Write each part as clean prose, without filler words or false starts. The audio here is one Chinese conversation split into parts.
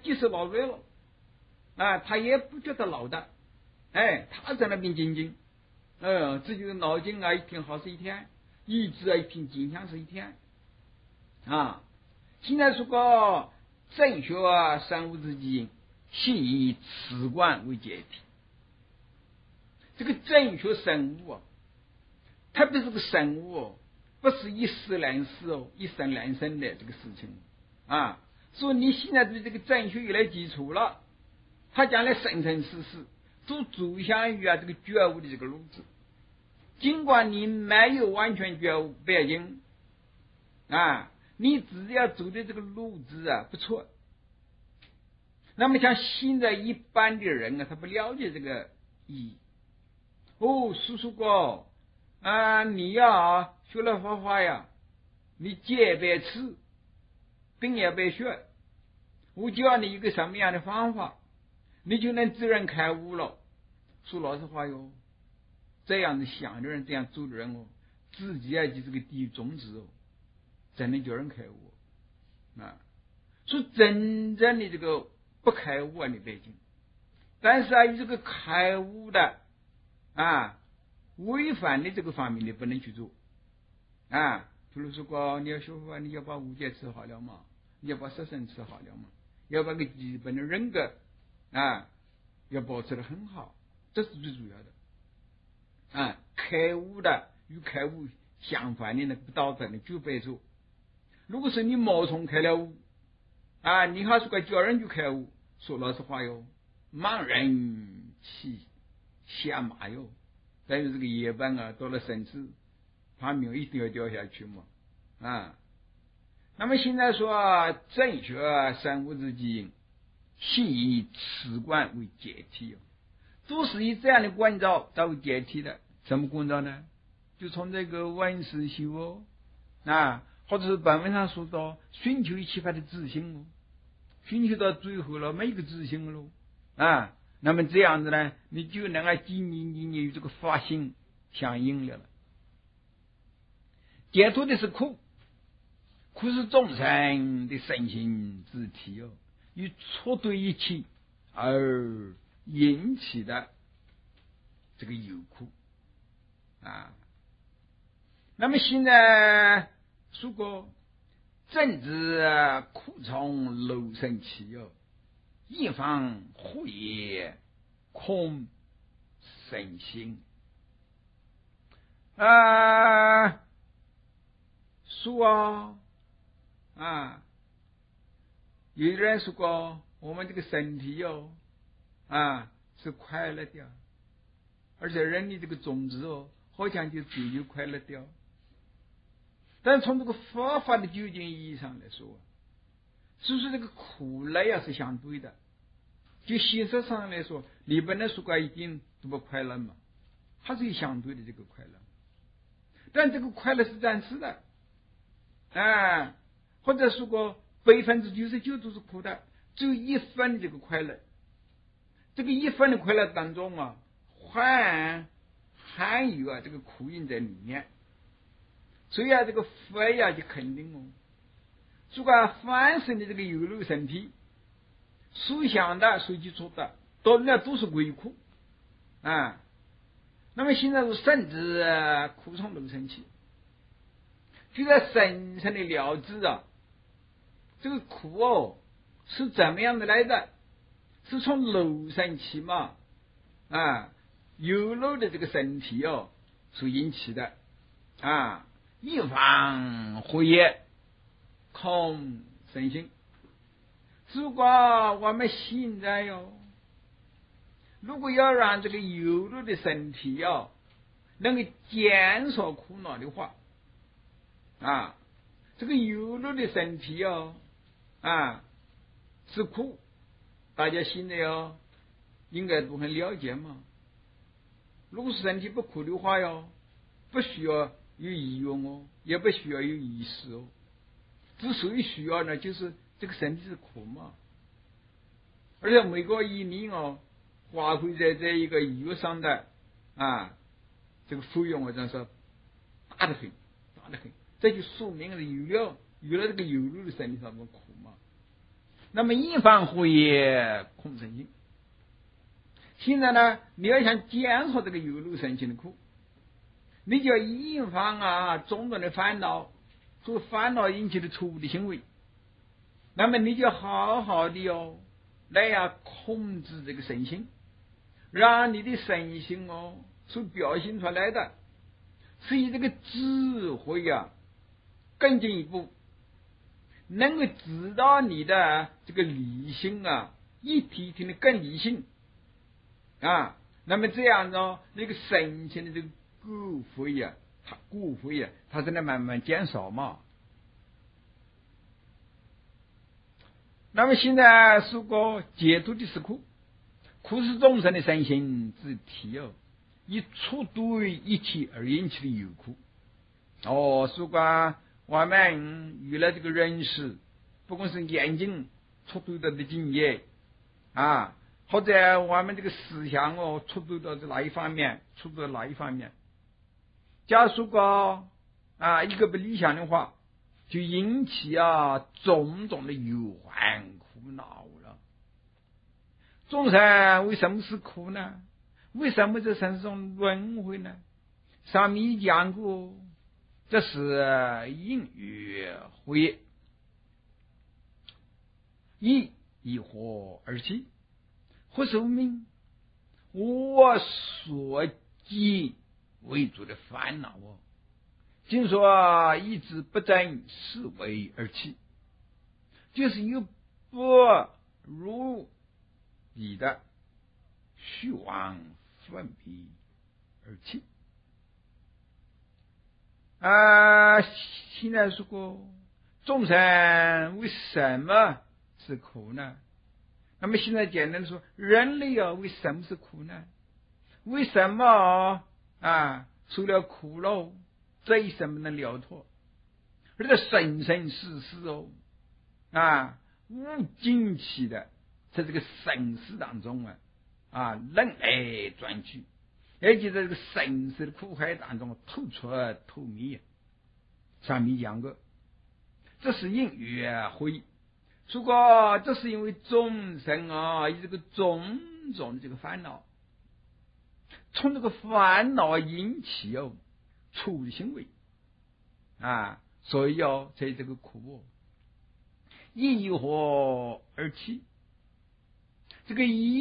即使劳累了啊，他也不觉得劳的，他在那边静静，自己的脑筋啊一品好是一天，意志啊一品静香是一天啊。现在说个正学啊，生物之基，系以此观为解题。这个正学生物啊，特别是个生物哦，不是一时两事哦，一生两生的这个事情啊。所以你现在对这个正学有了基础了，他将来生生世世都走向于这个觉悟的这个路子。尽管你没有完全觉悟不要紧啊，你只要走的这个路子啊不错。那么像现在一般的人啊，他不了解这个意义。叔叔哥啊，你呀学了佛法呀，你戒别吃，病也别学，我教你一个什么样的方法，你就能自然开悟了。说老实话哟，这样子想的人，这样做的人哦，自己就是这个地狱种子哦，才能叫人开悟啊。所以真正的这个不开悟啊，你别紧，但是有这个开悟的违反的这个方面你不能去做啊。比如说你要学佛，你要把五戒吃好了嘛，你要把色身吃好了嘛，要把个基本的人格要保持得很好，这是最主要的开悟的与开悟相反的那个不道德的就别做。如果是你冒充开了悟你还是个叫人去开悟，说老实话哟，盲人骑瞎马哟，但是这个夜班到了生死他没有一定要掉下去嘛那么现在说正学生物之基，系以此观为解题都是以这样的观照作为解题的。什么观照呢？就从这个闻思修或者是本文上说到寻求一切法的自性寻求到最后了没一个自性了那么这样子呢，你就能够经你与这个法性相应了。解脱的是苦，苦是众生的身心之体与错对一起而引起的这个有苦那么现在如果正知苦从楼生起一方护也空身心说有人说过我们这个身体是快乐的，而且人的这个种子好像就只有快乐的。但从这个佛法的究竟意义上来说，所以说这个苦乐是相对的。就现实上来说，你不能说过一定都不快乐嘛，它是有相对的这个快乐。但这个快乐是暂时的或者说过99%都是苦的，只有1分这个快乐。这个1分的快乐当中含有这个苦因在里面。所以这个佛就肯定如果凡是你这个有漏身体所想的所接触的都是归苦那么现在是甚至苦从楼生起，就在深深的了知这个苦是怎么样的来的，是从楼生起嘛有漏的这个身体所引起的一方护也空身心。如果我们现在如果要让这个有漏的身体能够减少苦恼的话这个有漏的身体是苦，大家现在应该都很了解嘛。如果是身体不苦的话不需要有意愿也不需要有意识之所以需要呢，就是这个身体是苦嘛，而且每个一年花费在这一个医药上的这个费用真是大得很，这就说明了有了这个有漏的身体上的苦嘛。 那么以防祸业，恐生心。现在呢，你要想减少这个忧怒生心的苦，你就要以防种种的烦恼，做烦恼引起的错误的行为。那么你就好好的来控制这个身心，让你的身心所表现出来的是以这个智慧更进一步，能够知道你的这个理性一体的更理性那么这样那个身心的这个骨灰它在那慢慢减少嘛。那么现在说过解脱的是苦，苦是众生的身心之体以触对一体而引起的有苦。说过我们遇了这个人事，不管是眼睛触对到的境界或者我们这个思想触对到哪一方面，触对到哪一方面。假如说一个不理想的话，就引起种种的忧患苦恼了。众生为什么是苦呢？为什么这生中轮回呢？上面讲过，这是因与会，一惑而起，或是无明我所记为主的烦恼经说一直不正是为而起，就是有不如理的虚妄分别而起现在说过众生为什么是苦呢？那么现在简单的说，人类为什么是苦呢？为什么受了苦了这一生不能了脱，而且生生世世无尽期的在这个生死当中轮来转去，而且在这个生死的苦海当中透出透灭。上面讲过，这是因与会。如果这是因为众生有这个种种的这个烦恼，从这个烦恼引起错误的行为所以在这个苦一惑而起。这个一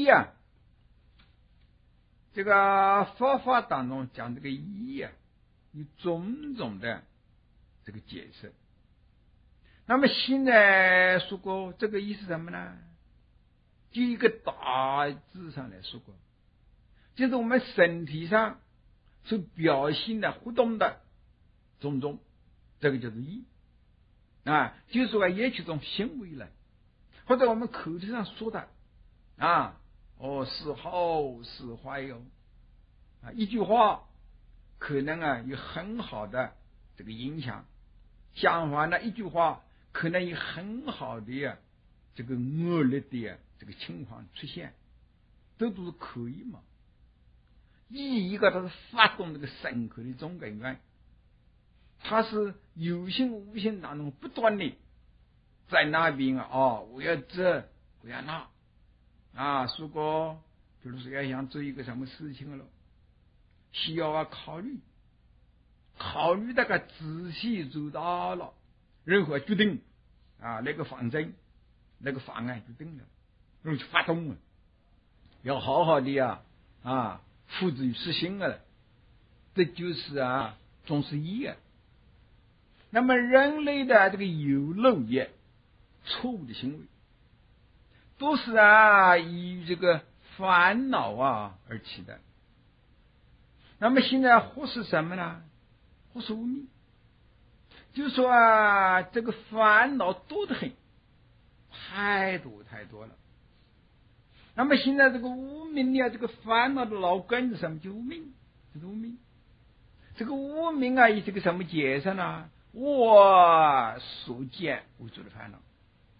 这个佛法当中讲这个一有种种的这个解释。那么现在说过这个意思什么呢？就一个大致上来说过，就是我们身体上所表现的活动的种种，这个叫做意就是说也是一种行为了，或者我们口头上说的是好是坏一句话可能有很好的这个影响，相反的一句话可能有很好的这个恶劣的这个情况出现，这都是可以嘛。一个它是发动这个深刻的总根源，它是有形无形当中不断的在那边我要这我要那如果比如说要想做一个什么事情了，需要考虑那个仔细周到了，任何决定那个方针那个方案就定了，然后就发动了，要好好的付诸于实行了，这就是总是一那么人类的这个有漏业错误的行为，都是以这个烦恼而起的。那么现在或是什么呢？或是无明，就是说这个烦恼多得很，太多了。那么现在这个无明这个烦恼的老根是什么？就无明，就是无明。这个无明以这个什么解释呢？我所见为主的烦恼。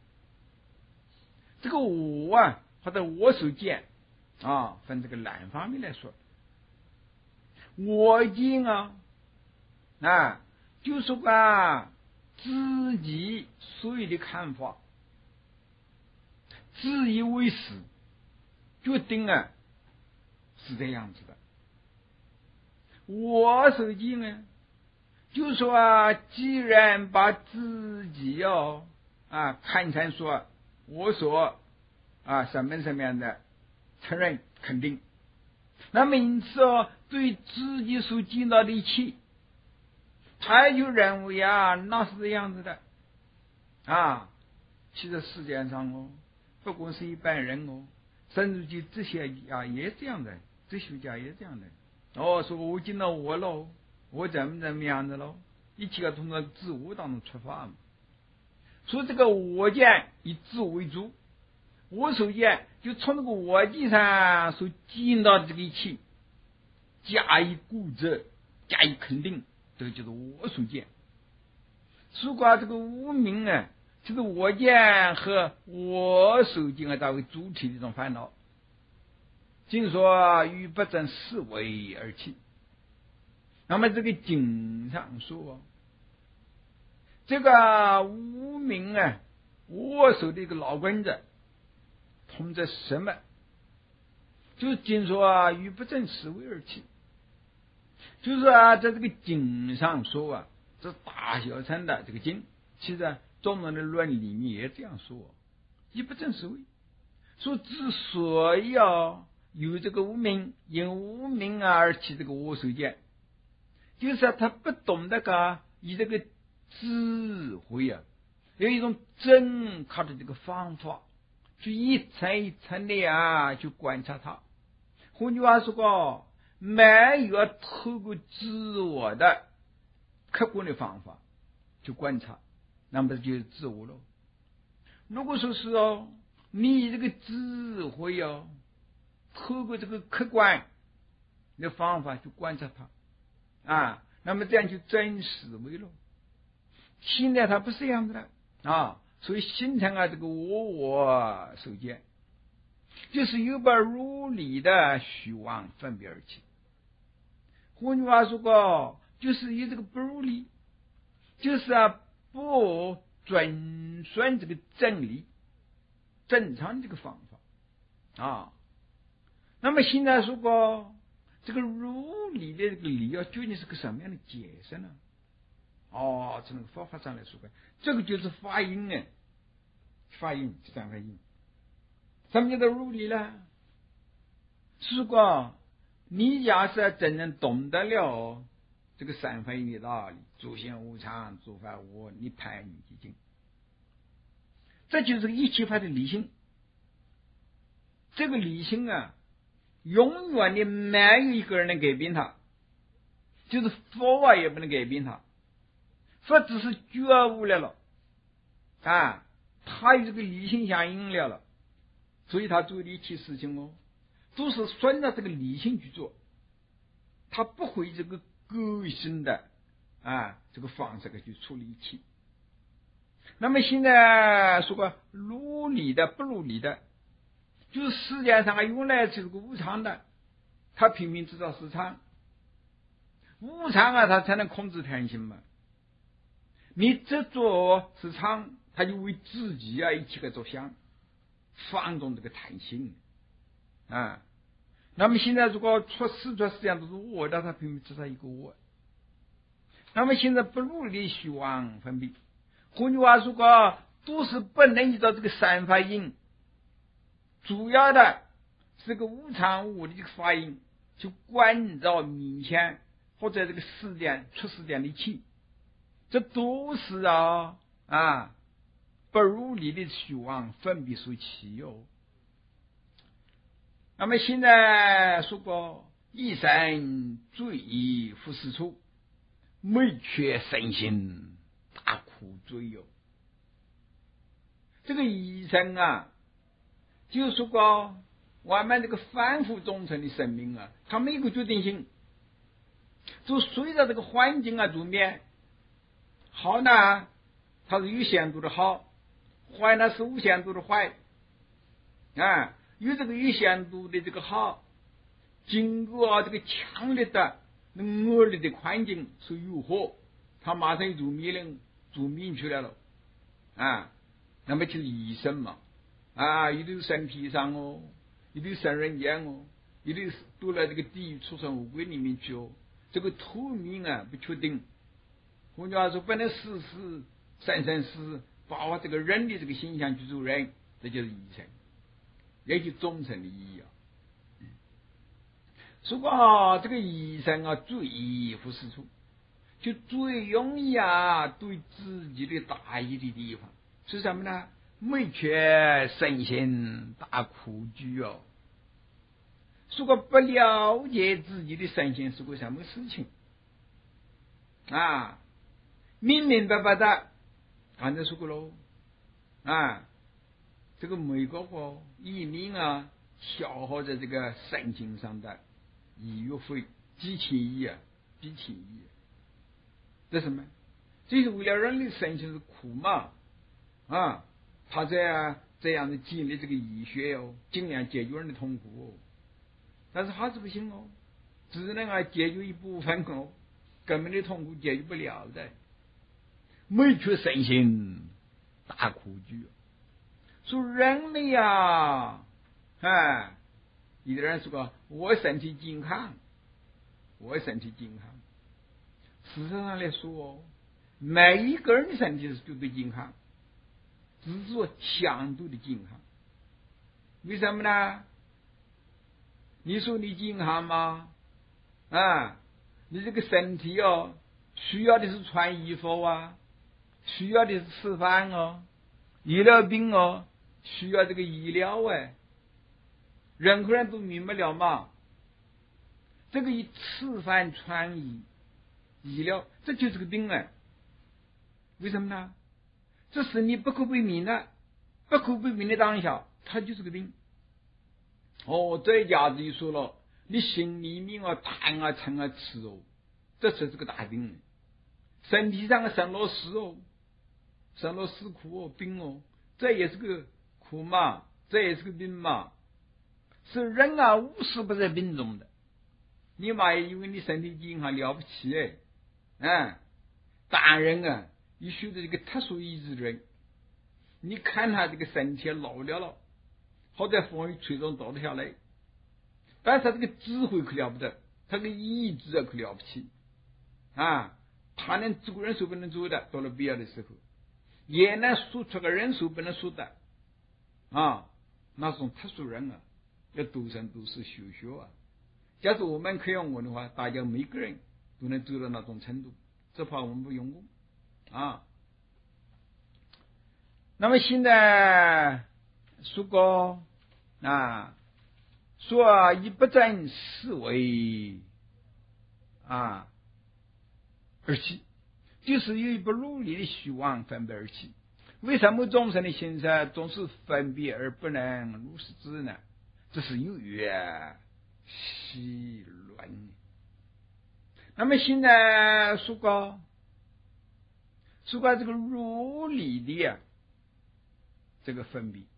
这个我或者我所见分这个两方面来说。我见就是说，自己所有的看法， 自以为是，决定啊是这样子的。我手机呢，就说啊，既然把自己看成说我所什么样的承认肯定，那么因此对自己所尽到的一切，他就认为那是这样子的其实世界上不光是一般人甚至就哲学家也这样的，哲学家也这样的说我尽到我喽，我怎么样的喽，一切要从自我当中出发嘛。所以这个我见以自我为主，我所见就从这个我见上所见到的这个一切加以固执，加以肯定，这个就是我所见。如果这个无明就是我见和我所见作为主体的一种烦恼，经说与不正思维而起。那么这个经上说这个无明我所的一个老根子通着什么，就是经说与不正思维而起，就是在这个经上说这大小乘的这个经，其实中文的论里面也这样说，与不正思维。说之所以有这个无明，因无明而起这个我所见，就是他不懂得以这个智慧有一种正确的这个方法，去一层一层的去观察它。换句话说没有透过自我的客观的方法去观察，那么就是自我了。如果说是你这个智慧透过这个客观的方法去观察它那么这样就真思维了。现在它不是这样子的所以形成这个我所见，就是有把如理的虚妄分别而起。换句话说就是有这个不如理，就是不遵循这个真理正常这个方法那么现在说这个如理的这个理究竟是个什么样的解释呢？从佛法上来说这个就是发音发音是三法印。什么叫做如理呢？如果你假设真正懂得了这个三法印的道理，诸行无常，诸法无我，你判你即净，这就是一切法的理性。这个理性永远的没有一个人能改变它，就是佛也不能改变它。佛只是觉悟了他与这个理性相应了，所以他做的一切事情都是顺着这个理性去做，他不会这个个性的这个方式去处理一切。那么现在说如理的不如理的，就是世界上原来是个无常的，他拼命制造市场，无常他才能控制贪心嘛。你这做市场，他就为自己一切个着想，放纵这个贪心那么现在如果出世界上都是我的，他拼命制造一个我。那么现在不如理虚妄分别，换句话说都是不能依照这个三法印，主要的是个无常无我的这个法印去关照明显或者这个世间出世间的一切，这都是不如理的虚妄分别所起那么现在说一生罪已复世处，昧却身心大苦罪这个一生就是说我们这个反复忠诚的生命它没有个决定性，就随着这个环境转变，好呢它是有限度的好，坏呢是无限度的坏有这个有限度的这个好，经过这个强烈的恶劣的环境所诱惑，他马上就做命去了那么就是一生嘛啊，有的有身体上哦，有的有生人间哦，有的躲在这个地狱畜生乌龟里面去哦。这个透明啊不确定。换句话说，不能死生死，把这个人的这个形象去做人，这就是义生，也就忠诚的意义啊。如果这个义生啊最不是处，就最容易啊对自己的大意的地方是什么呢？没缺神仙大苦居哦。如果不了解自己的神仙是个什么事情啊，明明白白的，刚才说过喽啊，这个每个移民啊，消耗在这个神经上的医药费几千亿啊，几千亿，这什么？这是为了人类神经是苦嘛啊，他在这样的建立这个医学哦，尽量解决人的痛苦哦，但是还是不行哦，只能啊解决一部分哦，根本的痛苦解决不了的。没缺神仙大苦居，说人类呀，有的人说我身体健康，我身体健康。事实上来说，每一个人的身体是绝对健康，只是说相对的健康。为什么呢？你说你健康吗？啊，你这个身体哦，需要的是穿衣服啊，需要的是吃饭哦，医疗病哦，需要这个医疗哎，任何人都明白了嘛。这个一吃饭穿衣医疗，这就是个病哎。为什么呢？这是你不可避免的，不可避免的当下，它就是个病。哦，这一下子就说了，你心里面啊贪啊嗔啊痴哦，这才是个大病。身体上的生老死哦，生老死苦哦，病哦，这也是个苦嘛，这也是个病嘛。是人啊，无时不在病中的。你嘛以为你身体健康了不起哎，大人啊，你学的这个特殊意志的人，你看他这个身体老了，好在风雨吹中倒得下来，但是他这个智慧可了不得，他个意志可了不起啊！他能做人所不能做的，到了必要的时候，也能说出个人所不能说的啊！那种特殊人啊，要多生多世修学啊。假如我们可以用我的话，大家每个人都能做到那种程度，只怕我们不用功啊。那么现在说过啊，说以不正思维啊而起，就是有一不努力的虚妄分别而起。为什么众生的心识总是分别而不能如实知呢？这是有缘戏论。那么现在说过这个如理的这个分别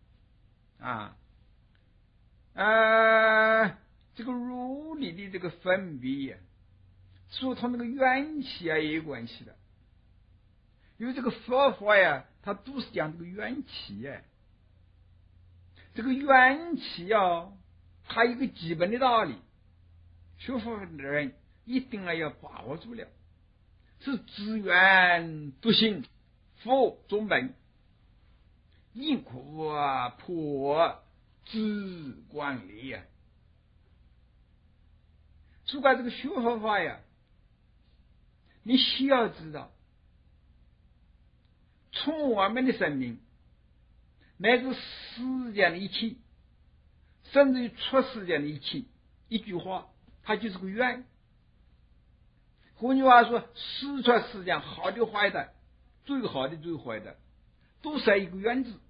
这个如理的这个分别说同那个缘起也有关系的。因为这个佛法呀，它都是讲这个缘起这个缘起它有一个基本的道理，学佛的人一定要把握住了，是自缘独性，佛中本，因苦破自观理如果这个学佛法呀，你需要知道，从我们的生命乃至世间的一切，甚至于出世间的一切，一句话，它就是个缘。换句话说，事出世间好的坏的，最好的最坏的，都是一个缘字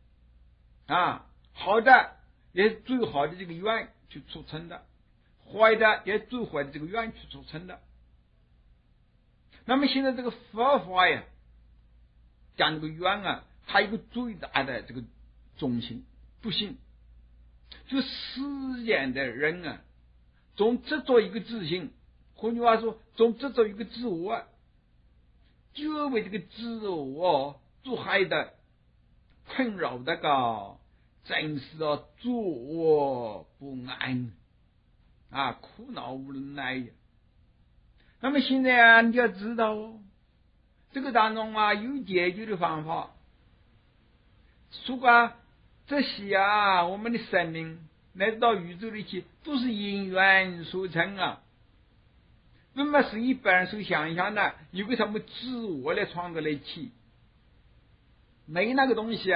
好的也是最好的这个缘去促成的，坏的也是最坏的这个缘去促成的。那么现在这个佛法呀，讲这个缘它有一个最大的这个中心不幸，就世间的人总执着一个自信，换句话说，总执着一个自我就为这个自我做害的困扰的真是坐不安啊，苦恼无人来呀。那么现在啊，你要知道这个当中啊有解决的方法。如果这些啊，我们的生命乃至到宇宙里去，都是因缘所成啊，并不是一般人所想象的有个什么自我来创造来起，没那个东西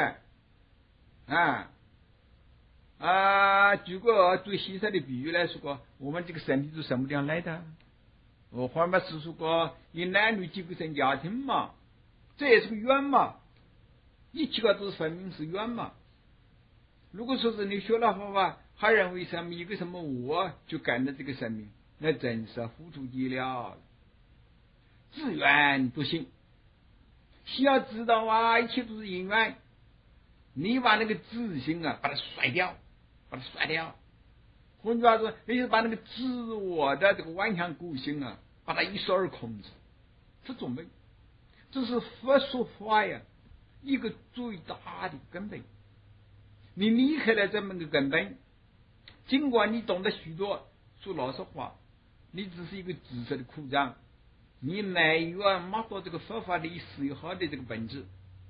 举个最现实的比喻来说，我们这个身体是什么地方来的？我换嘛是说过，以男女结构成家庭嘛，这也是个缘嘛，一切个都是分明是缘嘛。如果说是你学了方法，还认为什么一个什么我就跟着这个生命，那真是糊涂极了。自缘不行，需要知道啊，一切都是因缘。你把那个自信啊，把它甩掉。换句话说，你就把那个自我的这个妄想固性啊，把它一手而控制。这种没，这是佛说法呀，一个最大的根本。你离开了这么个根本，尽管你懂得许多，说老实话，你只是一个知识的扩张，你没有摸到这个佛法的丝毫的这个本质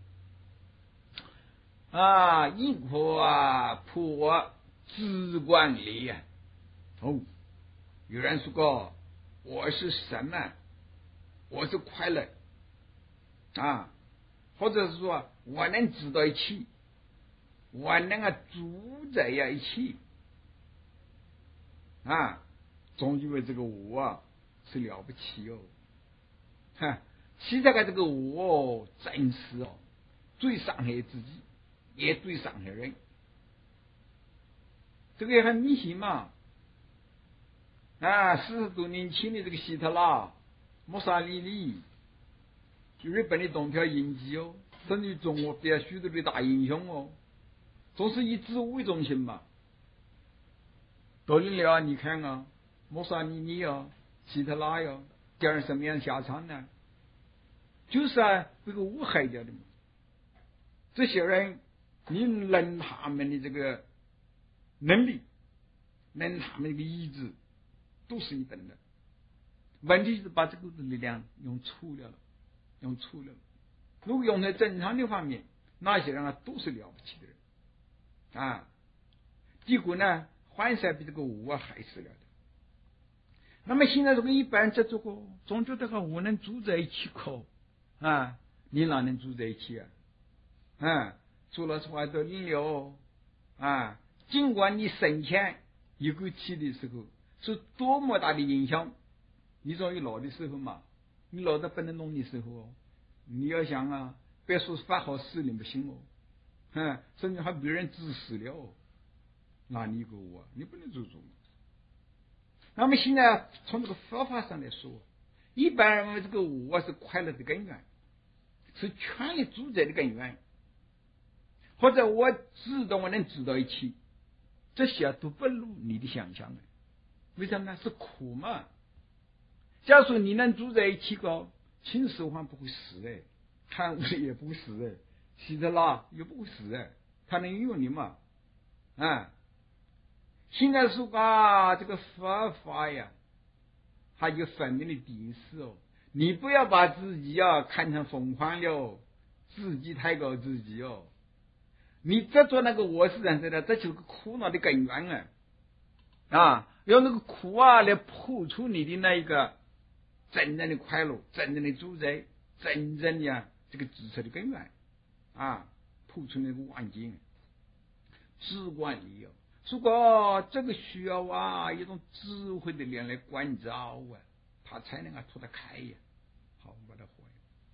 啊！一颗破自观理啊！有人说过，我是什么？我是快乐啊，或者是说我能知道一起，我能住在一起啊，总以为这个我是了不起其实这个我真是最伤害自己，也最伤害人。这个也很明显嘛40多年前的这个希特勒、墨索里尼，日本的东条英机甚至于中国的许多的大英雄总是以自我为中心嘛。到了你看墨索里尼希特勒叫人什么样下场呢？就是这个我害掉的嘛。这些人，你论他们的这个能力，论他们的意志，都是一等的。问题是把这个力量用错了。如果用在正常的方面，那些人都是了不起的人结果呢，反而比这个我害死了的。那么现在这个一般这个总觉得和我能住在一起你哪能住在一起说老实话都领了尽管你生前有个气的时候是多么大的影响，你总有老的时候嘛，你老的不能弄的时候你要想别说发好事你不行甚至还别人指使了那你个我你不能做主。那么现在从这个佛法上来说，一般人认为这个我是快乐的根源，是权力主宰的根源，或者我知道我能知道一切，这些都不如你的想象为什么呢？是苦嘛。假如说你能住在一起秦始皇不会死汉武也不会死希特勒也不会死他能用你嘛现在说这个佛法呀，它有分明的定式你不要把自己看成疯狂了，自己抬高自己你这做那个我是人的，这就是个苦恼的根源用那个苦来破除你的那一个真正的快乐，真正的主宰，真正的这个支持的根源破除那个环境，自管理如果这个需要一种智慧的人来关照他才能脱得开好，我把它活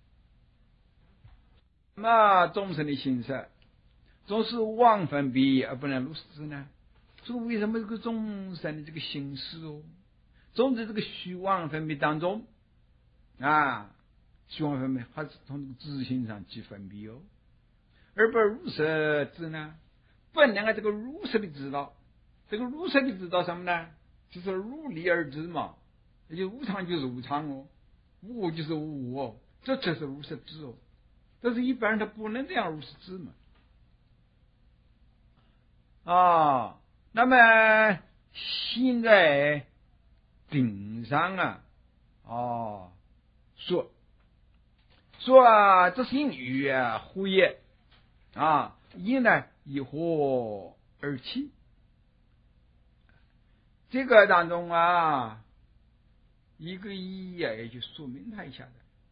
那众生的心识总是妄分别而不能入实呢？所以为什么这个众生的这个心识总在这个虚妄分别当中虚妄分别还是从这个自性上去分别而不入实知呢？不能这个入实的知道，这个入实的知道什么呢？就是如理而知嘛，也就无常就是无常无我就是无我这才是如实知但是一般人他不能这样如实知嘛。 啊，那么现在顶上说这些女胡也也呢一火而起。这个当中一个一也就说明他一下的，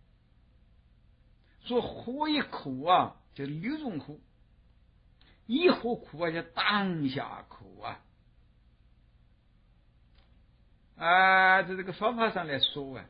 说火一苦就六种苦，一火苦叫当下苦在这个方法上来说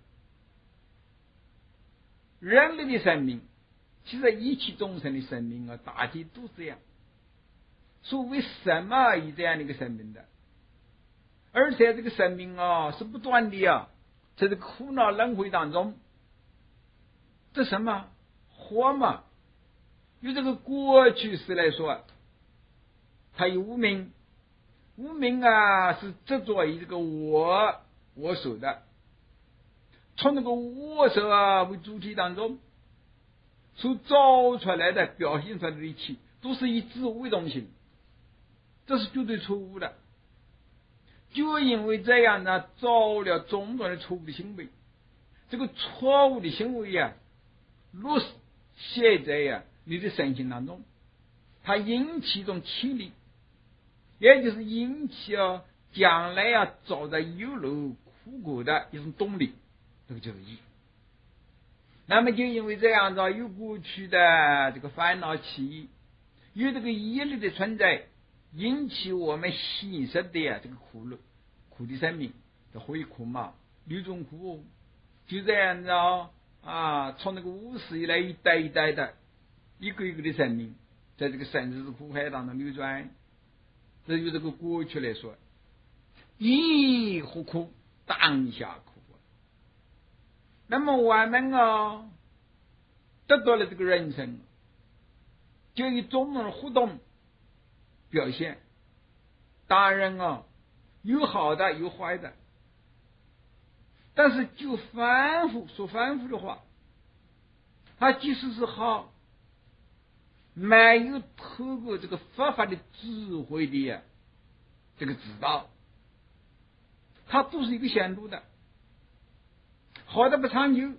人类的生命，其实一切众生的生命大体都这样。说为什么有这样的一个生命的？而且这个生命是不断的在这个苦恼轮回当中，这什么活嘛？由这个过去式来说，它有无明，无明是执着于这个我所的，从那个我所为主体当中所造出来的表现出来的一切，都是以自我为中心，这是绝对错误的。就因为这样呢，造了种种的错误的行为，这个错误的行为落写在你的身心当中，它引起一种气力，也就是引起将来走在有路苦果的一种动力，这个就是业。那么就因为这样子有过去的这个烦恼起，有这个业力的存在，引起我们现实的这个苦的生命，这会苦嘛，六种苦就这样子从那个无始以来一代一代的一个一个的生命，在这个生死苦海当中流转。这就这个过去来说，一何苦当下苦那么我们得到了这个人生，就以种种的互动表现。当然有好的有坏的，但是就反复的话，它即使是好，没有透过这个佛法的智慧的这个指导，它都是一个限度的，好的不长久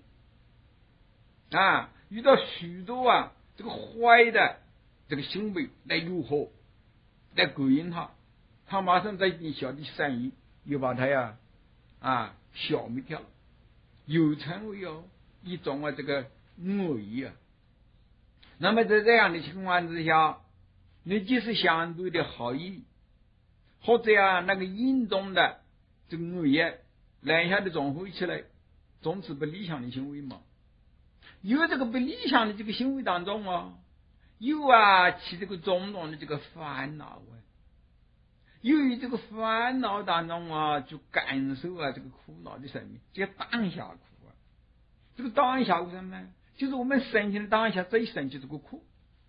遇到许多这个坏的这个行为来诱惑，来勾引他马上在你小的善意又把他消灭掉，又成为一种这个恶意那么在这样的情况之下，你即使相对的好意，或者那个严重的这个恶意两下的综合起来，总是不理想的行为嘛。有这个不理想的这个行为当中有起这个种种的这个烦恼由于这个烦恼当中就感受这个苦恼的生命，这个当下苦这个当下苦什么呢？就是我们身心的当下这一生就是个苦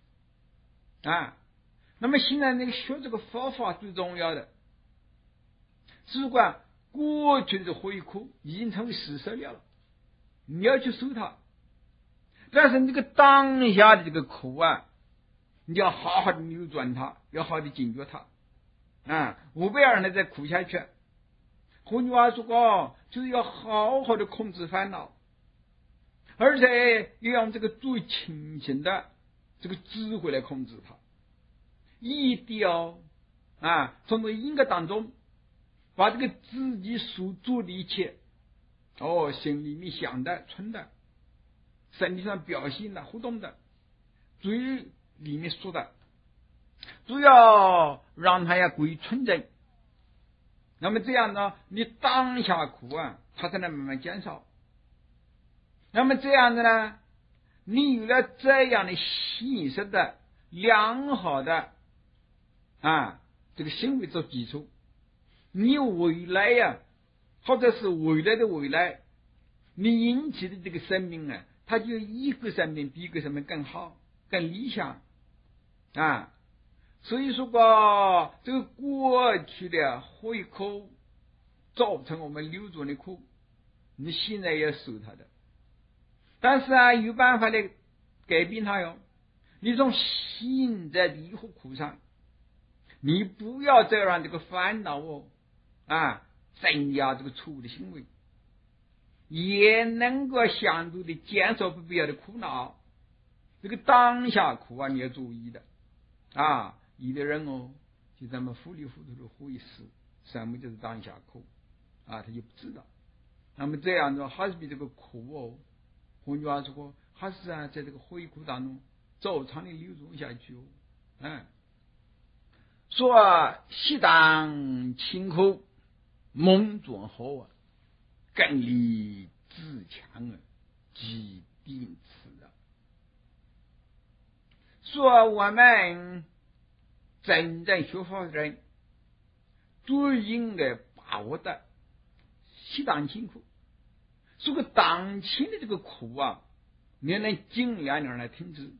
那么现在那个学这个佛法最重要的，只管过去的回苦已经成为事实了，你要去受它，但是这个当下的这个苦你要好好的扭转它，要好好的警觉它不要让它再苦下去。换句话说就是要好好的控制烦恼，而且要用这个最清醒的这个智慧来控制它，一定要从这因果当中把这个自己所做的一切心里面想的存的，身体上表现的互动的，嘴里面说的，都要让它归纯正。那么这样呢，你当下苦它才能慢慢减少。那么这样的呢，你有了这样的现实的良好的这个行为做基础，你未来或者是未来的未来，你引起的这个生命它就一个生命比一个生命更好更理想所以说这个过去的悔苦造成我们流转的苦，你现在要受它的，但是有办法来改变它你从现在的一苦上， 你不要再让这个烦恼镇压这个错误的行为，也能够相对的减少不必要的苦恼。这个当下苦你要注意的有的人就这么糊里糊涂的会死，什么就是当下苦他就不知道。那么这样子还是比这个苦换句话说，还是在这个悔苦当中照常的流动下去说适当清苦，猛转好更力自强即定此说我们真正学佛的人最应该把握的适当清苦。说个当前的这个苦你能尽量点来停止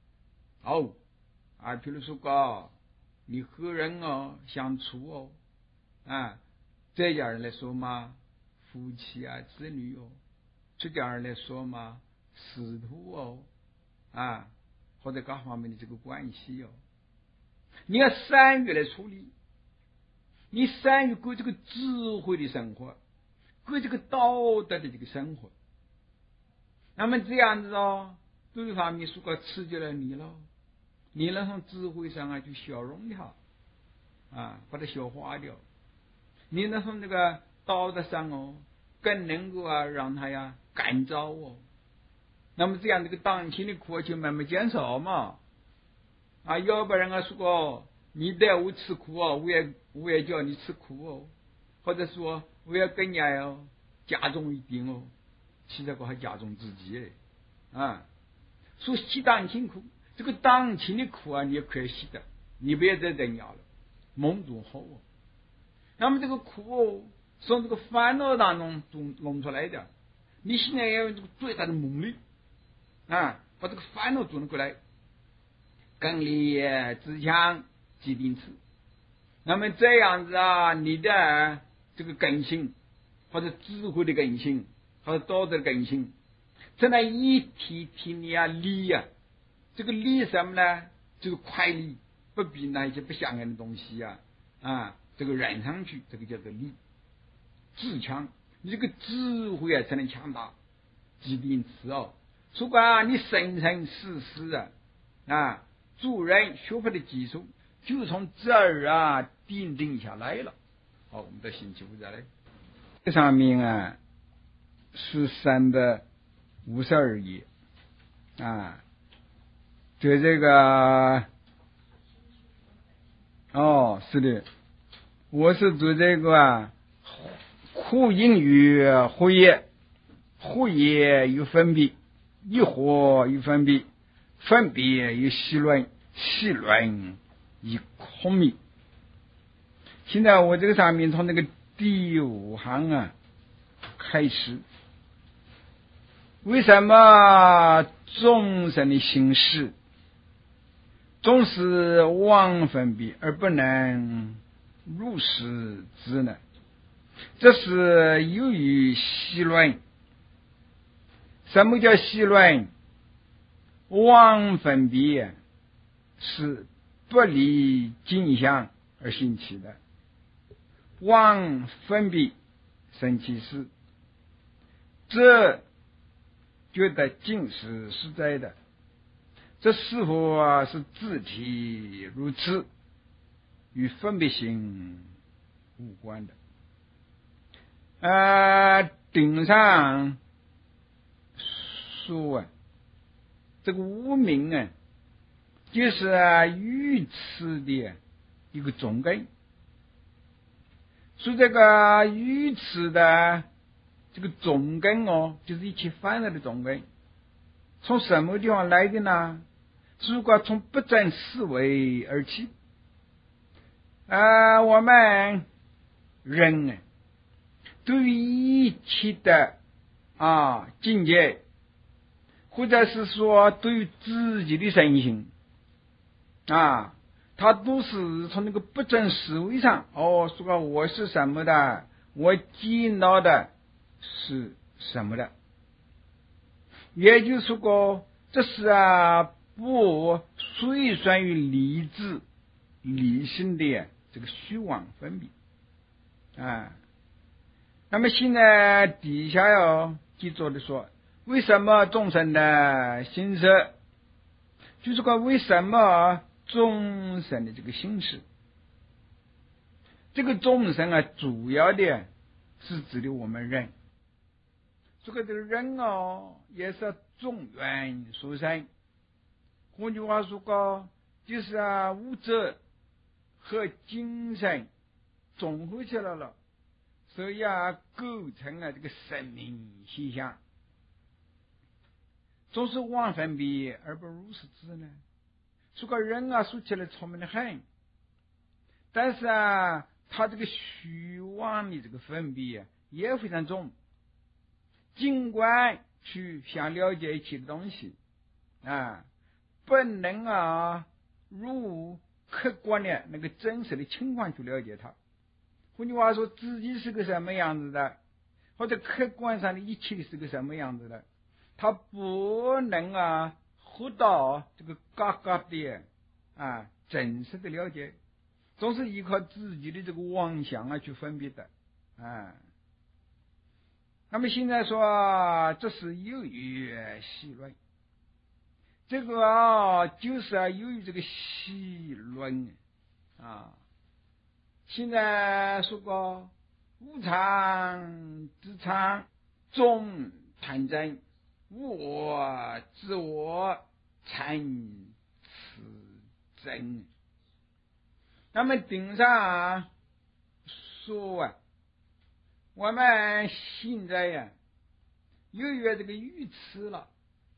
比如说你和人相处这家人来说嘛，夫妻子女这家人来说嘛，师徒或者各方面的这个关系你要善于来处理，你善于过这个智慧的生活，过这个道德的这个生活，那么这样子对方面如果刺激了你了，你能从智慧上就消融它把它消化掉，你能从这个道德上更能够让它感召那么这样这个当前的苦就慢慢减少嘛要不然说你带我吃苦我也叫你吃苦或者说我要跟人家加重一点其实还加重自己说适当清苦，这个当前的苦你也可以吸的，你不要再忍压了，猛转好那么这个苦从这个烦恼当中弄出来的，你现在要用这个最大的猛力把这个烦恼转过来，更力自强即定此。那么这样子你的这个根性或者智慧的根性或者道德的根性，在那一体体你力这个力什么呢？就是快力，不比那些不相干的东西这个染上去，这个叫做力。自强，你这个智慧才能强大，即定此如果你生生世世做人学佛的基础就从这儿定下来了。好，我们到星期五再来。这上面是352页对这个是的，我是做这个呼应于活业，活业与分别，一活与分别，分别与细论，细论与空密。现在我这个上面从那个第5行开始，为什么众生的心事总是妄分别而不能入实知呢？这是由于细论。什么叫细论？妄分别是不离镜像而兴起的，妄分别生起时，这觉得镜是实在的，这是否是自体如此，与分别心无关的。顶上说这个无明就是愚痴的一个总根。说这个愚痴的这个总根就是一切烦恼的总根。从什么地方来的呢？如果从不正思维而起。我们人对于一切的境界，或者是说对于自己的身心他都是从那个不正思维上说我是什么的，我见到的是什么的，也就是说这是不随顺于理智理性的这个虚妄分别啊。那么现在底下记着的说，为什么众生的心识，就是说为什么众生的这个心识，这个众生啊，主要的是指的我们人。这个人也是众缘所生。换句话说就是物质和精神综合起来了，所以构成了这个生命现象。总是妄分别而不如是知呢。这个人说起来聪明的很，但是他这个虚妄的这个分别也非常重。尽管去想了解一切的东西不能如客观的那个真实的情况去了解它。换句话说，自己是个什么样子的，或者客观上的一切是个什么样子的，他不能获到这个嘎嘎的真实的了解，总是依靠自己的这个妄想去分别的那么现在说这是由于戏论，这个就是由于这个戏论现在说过无常之常，众贪真，无我自我参此真。那么顶上说我们现在由于这个愚痴了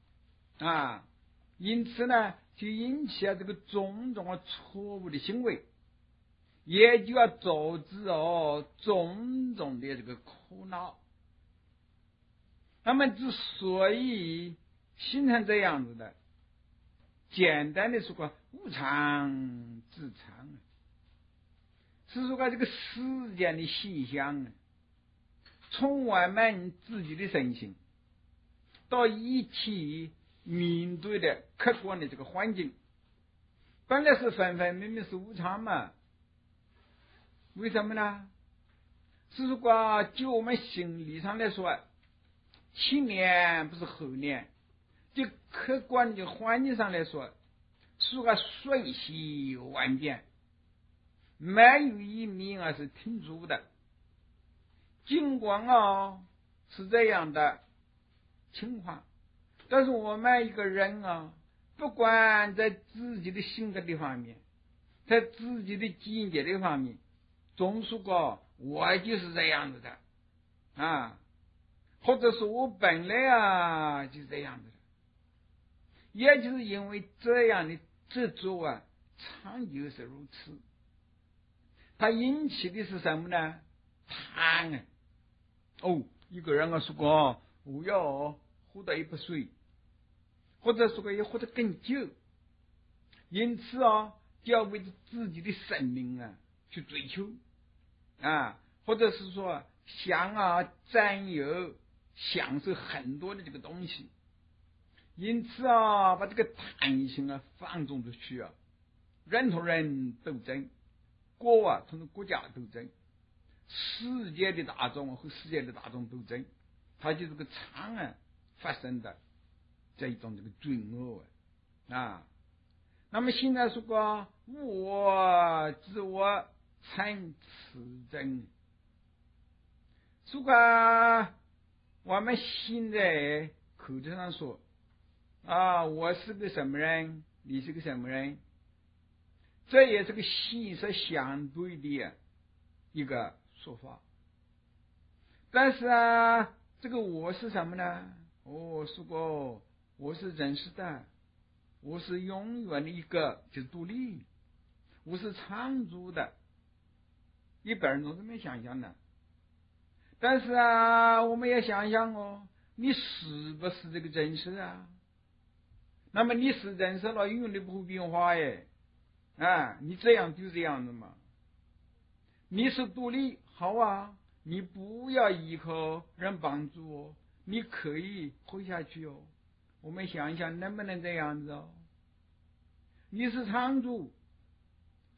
因此呢就引起这个种种错误的行为，也就要导致种种的这个苦恼。那么之所以形成这样子的，简单的说无常之常是说这个世间的现象从我们自己的身心到一切面对的客观的这个环境，本来是分分明明是无常嘛。为什么呢？是如果就我们心理上来说，前年不是后年，就客观的环境上来说，是个瞬息万变，没有一面是停住的。尽管是这样的情况，但是我们一个人不管在自己的性格的方面，在自己的境界的方面，总说我就是这样子的或者说我本来就是这样子的。也就是因为这样的执着长久是如此，它引起的是什么呢？贪一个人说我要喝到一杯水，或者说要活得更久，因此就要为着自己的生命去追求或者是说想占有享受很多的这个东西，因此把这个贪心放纵出去人同人斗争，国同国家斗争，世界的大众和世界的大众斗争，它就是个常发生的这一种这个罪恶那么现在说我自我参此真，如果我们现在口头上说我是个什么人，你是个什么人，这也是个现实相对的一个说法。但是这个我是什么呢？说我是真实的，我是永远的一个就是独立，我是常住的，一般人都是没想象的。但是我们也想想你是不是这个真实那么你是真实了，永远的不会变化你这样就这样子嘛。你是独立，好你不要依靠人帮助你可以活下去我们想一想能不能这样子你是常住，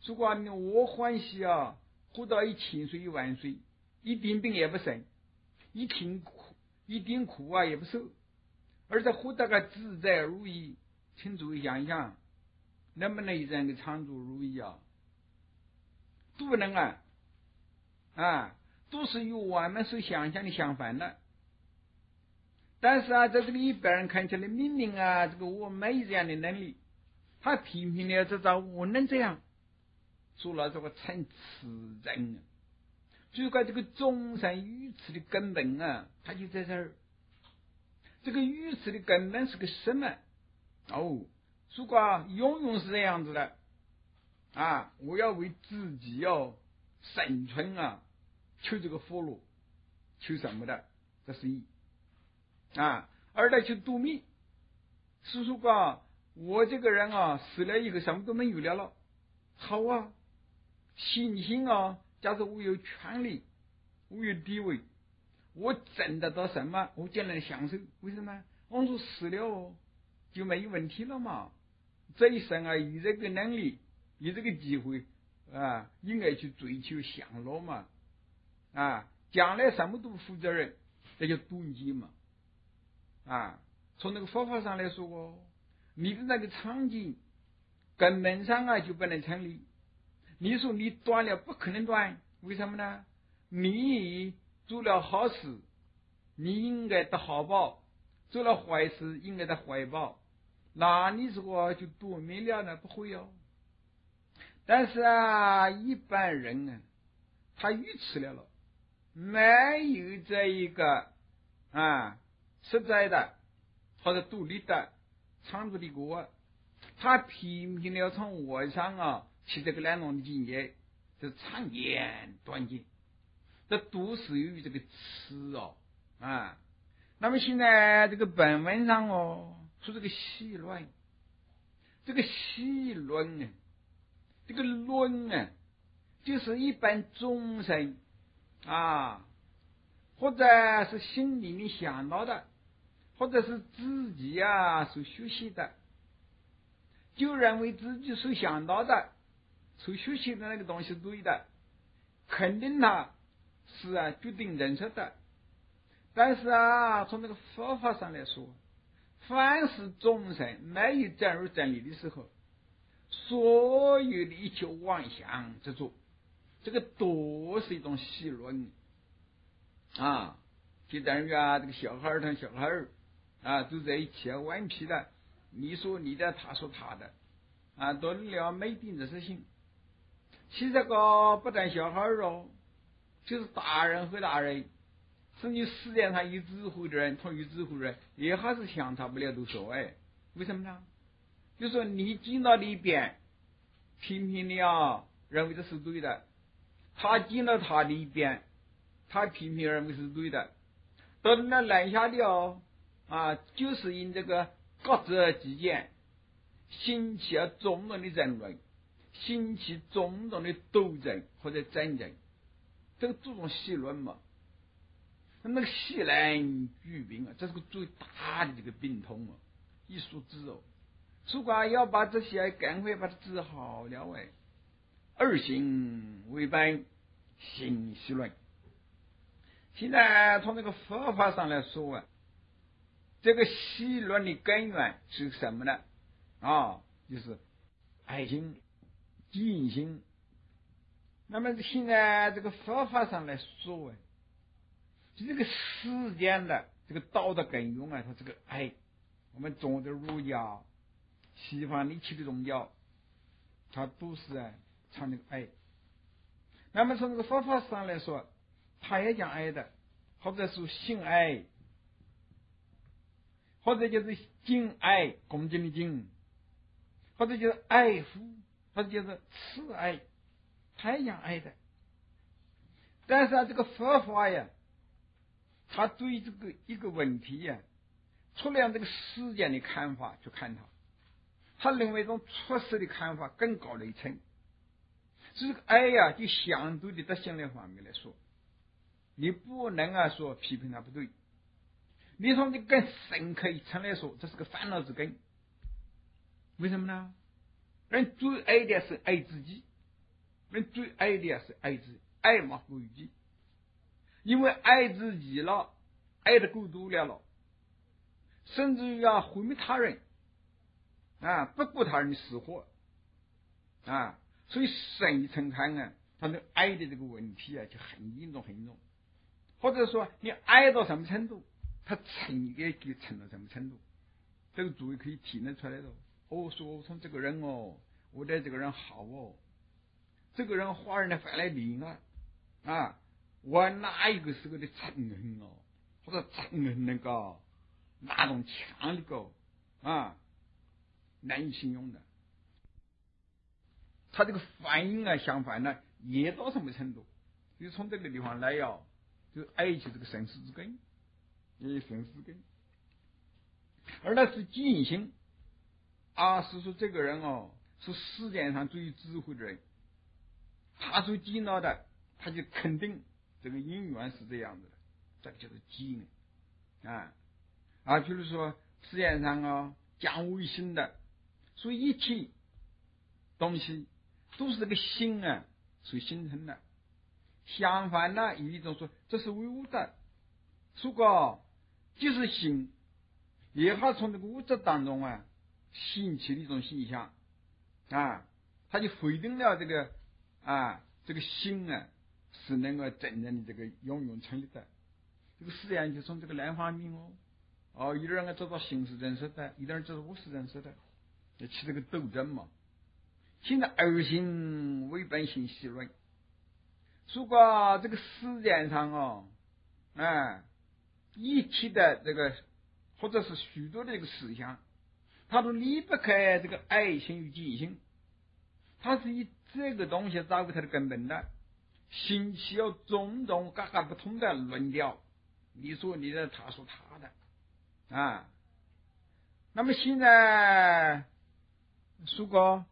如果你我欢喜啊，活到1000岁10000岁，一点病也不生，一点苦啊也不受，而且活得个自在如意。请注意想想，能不能一人个长住如意啊？都不能啊，都是与我们所想象的相反的。但是啊，在这个一般人看起来，明明啊，这个我没这样的能力，他偏偏的这招我能这样，说了这个成此人啊。就怪这个众生愚痴的根本啊，它就在这儿。这个愚痴的根本是个什么？如果永是这样子的啊，我要为自己要生存啊，求这个佛路，求什么的？这是一啊，二来求度命。如果我这个人啊，死了以后什么都没有了，好啊，信心啊，假如我有权利，我有地位，我挣得到什么，我就能享受。为什么？我说死了就没有问题了嘛。这一生啊，有这个能力，有这个机会啊，应该去追求享乐嘛。将来什么都不负责任，这叫妒忌嘛。从那个佛法上来说你的那个场景根本上啊就不能成立。你说你断了，不可能断，为什么呢？你做了好事，你应该得好报；做了坏事，应该得坏报。那你说就夺灭了呢？不会哦。但是啊，一般人啊，他愚痴了，没有这一个实在的或者独立的长住的国，他偏偏要从外上啊起这个那种的境界，这长言短见，这都是由于这个痴那么现在这个本文上说这个戏论，这个戏论这个论就是一般众生或者是心里面想到的，或者是自己所学习的，就认为自己所想到的所学习的那个东西是对的，肯定他是决定人生的。但是从那个佛法上来说，凡是众生没有证入真理的时候，所有的一切妄想之作，这个都是一种戏论就等于这个小孩同小孩都在一起顽皮的，你说你的，他说他的都了没定的事情。其实这个不但小孩就是大人和大人，甚至世界上有智慧的人同有智慧的人也还是相差不了多少为什么呢？就说你进到里边偏偏的认为这是对的，他进到他里边他偏偏认为是对的，到了那拦下的就是因这个各执己见，兴起种种的争论，兴起种种的斗争或者战争，这个种戏论嘛。那个戏论俱病这是个最大的这个病痛一说治如果要把这些赶快把它治好了二行为本，行戏论。现在从那个佛法上来说这个戏论的根源是什么呢？就是爱心、敬心。那么现在这个佛法上来说就这个世间的这个道德根源它这个爱，我们中国的儒家、西方的其他宗教，它都是唱那个爱。那么从这个佛法上来说，他也讲爱的，或者是性爱，或者就是敬爱，恭敬的敬，或者就是爱护，或者就是慈爱，他也讲爱的。但是这个佛法他对这个一个问题除了这个世间的看法去看他认为一种出世的看法更高了一层。这个爱就相对的在心理方面来说，你不能说批评他不对，你从这个更深刻一层来说，这是个烦恼之根。为什么呢？人最爱的是爱自己， 人最爱的是爱自己，爱嘛不为己，因为爱自己了，爱的够多了，甚至于毁灭他人不顾他人的死活所以神曾看他的爱的这个问题就很严重很重，或者说你爱到什么程度，他成也就成到什么程度，这个主意可以听得出来的。说从这个人我对这个人好这个人花人的饭来领我哪一个是个的憎恨或者憎恨那个那种强的个难以形容的。他这个反应相反呢，也到什么程度？就从这个地方来就爱起这个神识之根，也神识之根，而那是尽心是说这个人是世界上最有智慧的人，他所见到的，他就肯定这个因缘是这样子的，这个就是机呢比如说世界上讲唯心的，所以一切东西都是这个心所形成的。相反呢，有一种说这是唯物的，如果就是心也好从这个物质当中兴起的一种现象他就否定了这个这个心是能够真正的这个拥有成立的。这个实际上就从这个两方面有的人知道心是真实的，有的人知道物是真实的，就起这个斗争嘛。现在二心为本性习论，如果这个世界上一切的这个或者是许多的这个思想，它都离不开这个爱心与见心，它是以这个东西找个它的根本的，兴起有种种各个不同的论调，你说你的，他说他的那么现在如果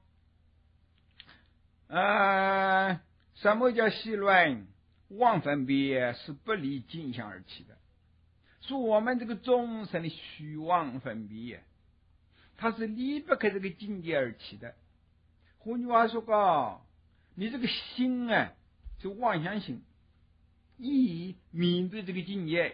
什么叫习论？妄分别是不离镜像而起的，说我们这个众生的虚妄分别它是离不开这个境界而起的。换句话说你这个心是妄想心，一面对这个境界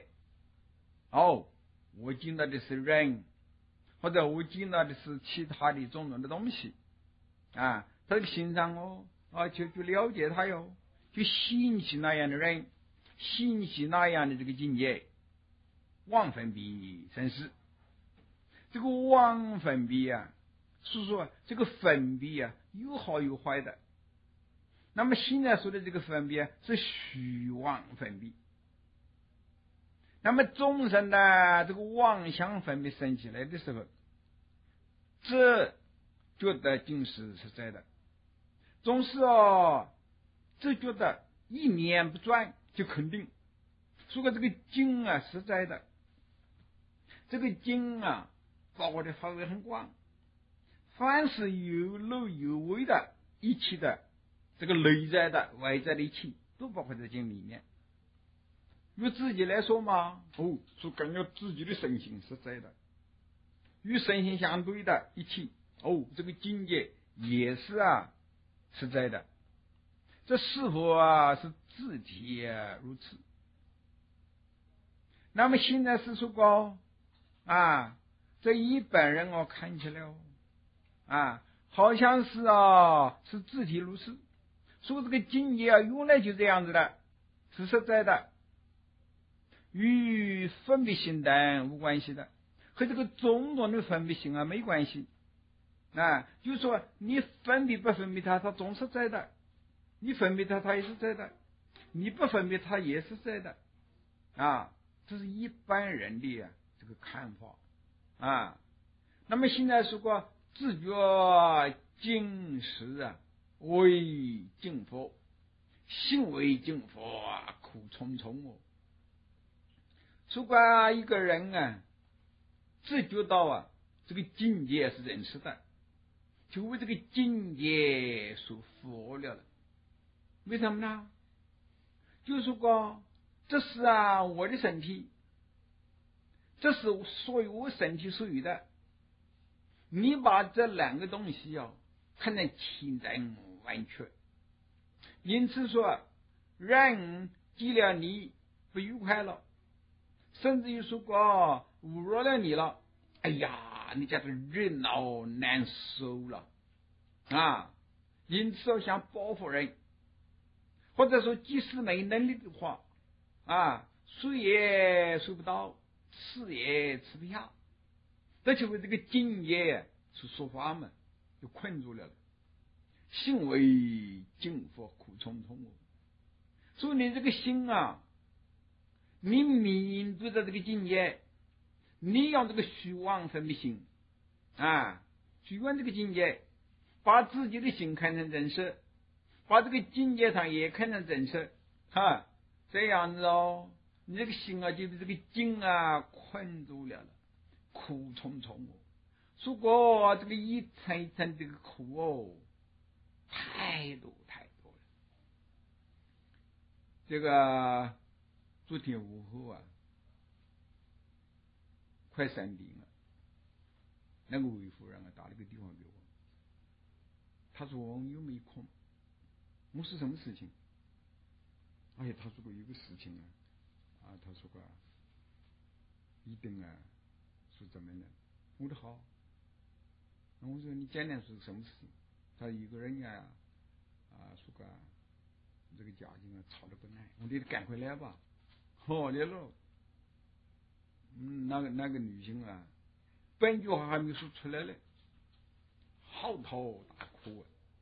我见到的是人，或者我见到的是其他的种种的东西他这个心上就了解他就兴起那样的人，兴起那样的这个境界，妄分别生死。这个妄分别是说这个分别有好有坏的。那么现在说的这个分别是虚妄分别。那么众生的这个妄想分别生起来的时候，这觉得竟是实在的，总是这觉得一念不转就肯定，如果这个经实在的，这个经包括的范围很广，凡是有漏有微的一切的这个内在的外在的一切都包括在经里面。与自己来说嘛是根据自己的身心实在的，与身心相对的一切这个境界也是实在的。这是否是自体如此？那么现在是说这一般人看起来好像是是自体如此，说这个境界原来就这样子的，是实在的，与分别心等无关系的，和这个种种的分别心没关系就是说你分别不分别它总是在的，你分别它也是在的，你不分别它也是在的这是一般人的这个看法那么现在说过自觉今时为敬佛，心为敬佛苦重重如果一个人自觉到这个境界是认识的，就为这个境界所服了。为什么呢？就是说这是我的身体，这是所有我身体所有的，你把这两个东西看得千真万确因此说，人激了你不愉快了，甚至于说过侮辱了你了，哎呀，你觉得人难受了啊！因此想报复人，或者说即使没能力的话啊，睡也睡不到，吃也吃不下，这就为这个境界是说话嘛，就困住了，心为境惑苦重重哦。所以你这个心啊，你面对着这个境界，你用这个虚妄分的心啊，虚妄这个境界，把自己的心看成真实，把这个境界上也看成真实，哈，这样子哦，你这个心啊，就被这个境啊困住了，苦重重哦。如果这个一层一层这个苦哦，太多了。这个昨天午后啊，快生病了，那个魏夫人啊打了个电话给我，他说我又没空，我是什么事情？哎呀，他说过有个事情啊，他说过一定啊是怎么呢？我说好，那我说你讲讲是什么事情？他一个人呀说过这个家境啊吵得不耐，我得赶回来吧。好的了，那个女性啊，半句话还没说出来嘞，嚎啕大哭啊，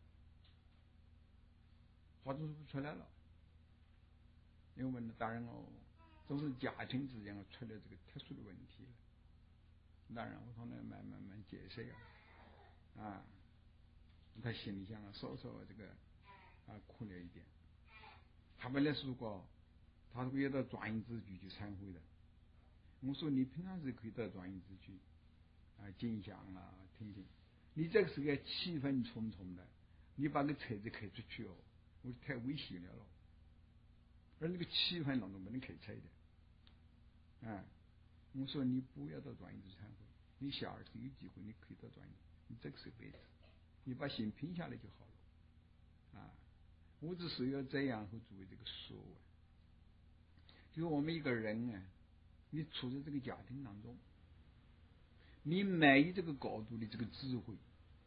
话都说不出来了。因为呢，当然哦，都是家庭之间出了这个特殊的问题了。当然，我从那慢慢解释呀，他心里想稍这个苦了一点。他本来说过，他如果要到专营之局去参会的。我说你平常是可以到专营之局进香听听。你这个是个气氛重重的，你把个车子开出去哦，我说太危险了。而那个气氛当中不能开车的，我说你不要到专营之参会，你下次有机会你可以到专营，你这个是辈子，你把心平下来就好了我只是要这样和作为这个说就是我们一个人你处在这个家庭当中，你没有这个高度的这个智慧，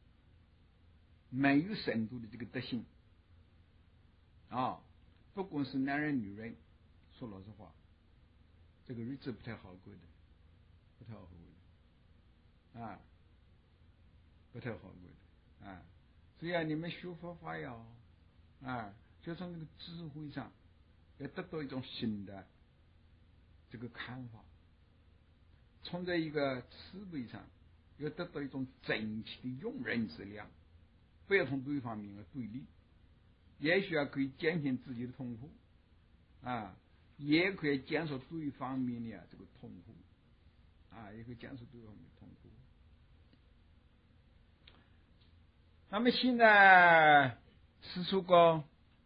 没有深度的这个德行不管是男人女人，说老实话，这个日子不太好过的，不太好过的不太好过的所以你们学佛法要就从那个智慧上要得到一种新的这个看法，从这一个慈悲上要得到一种整齐的用人之量，不要从对方面对立，也许可以减轻自己的痛苦也可以减少对方面的这个痛苦也可以减少对方面的痛苦。那么现在是说过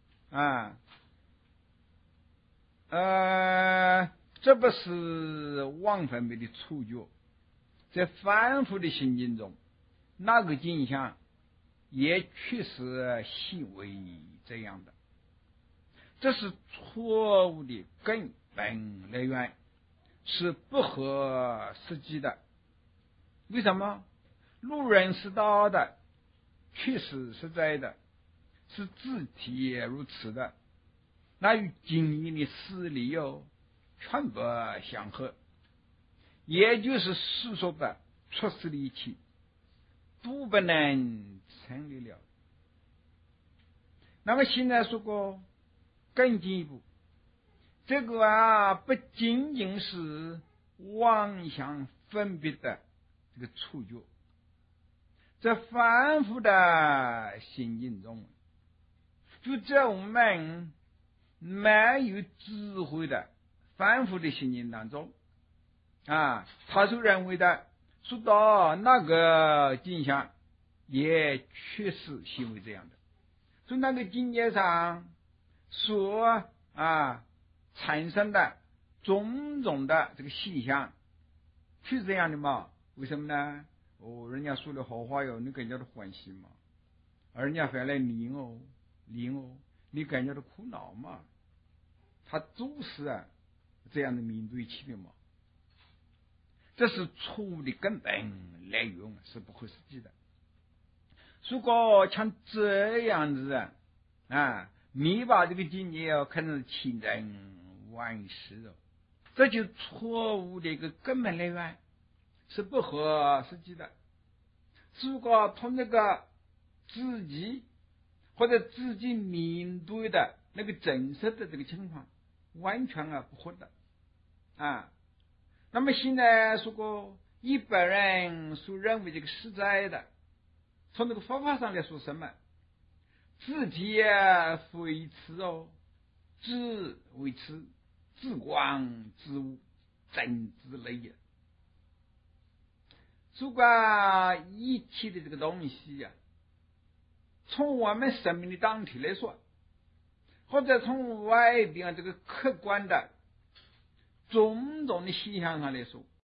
这不是妄分别的触觉，在反复的心境中，那个景象也确实行为这样的，这是错误的根本来源，是不合实际的。为什么？路人是道的，确实实在的，是自体也如此的，那与经验的实力全不相合，也就是世俗的出世的一切都不能成立了。那么现在说过更进一步，这个不仅仅是妄想分别的这个触觉，在反复的心境中，就在我们没有智慧的反复的心境当中他所认为的说到那个景象也确实行为这样的，从那个境界上所产生的种种的这个现象是这样的嘛？为什么呢？人家说的好话你跟人家都欢喜嘛，而人家还来念你感觉到苦恼吗？他总是这样的面对起的嘛，这是错误的根本来源，是不可思议的。如果像这样子迷惘这个境界可能是千真万实的，这就错误的一个根本来源，是不合实际的。如果从那个自己或者自己面对的那个真实的这个情况完全不合的那么现在如果一般人所认为这个实在的，从这个方法上来说什么？自体为此知为此，自光自无，真之类也。如果一切的这个东西从我们生命的当体来说，或者从外边这个客观的种种的现象上来说，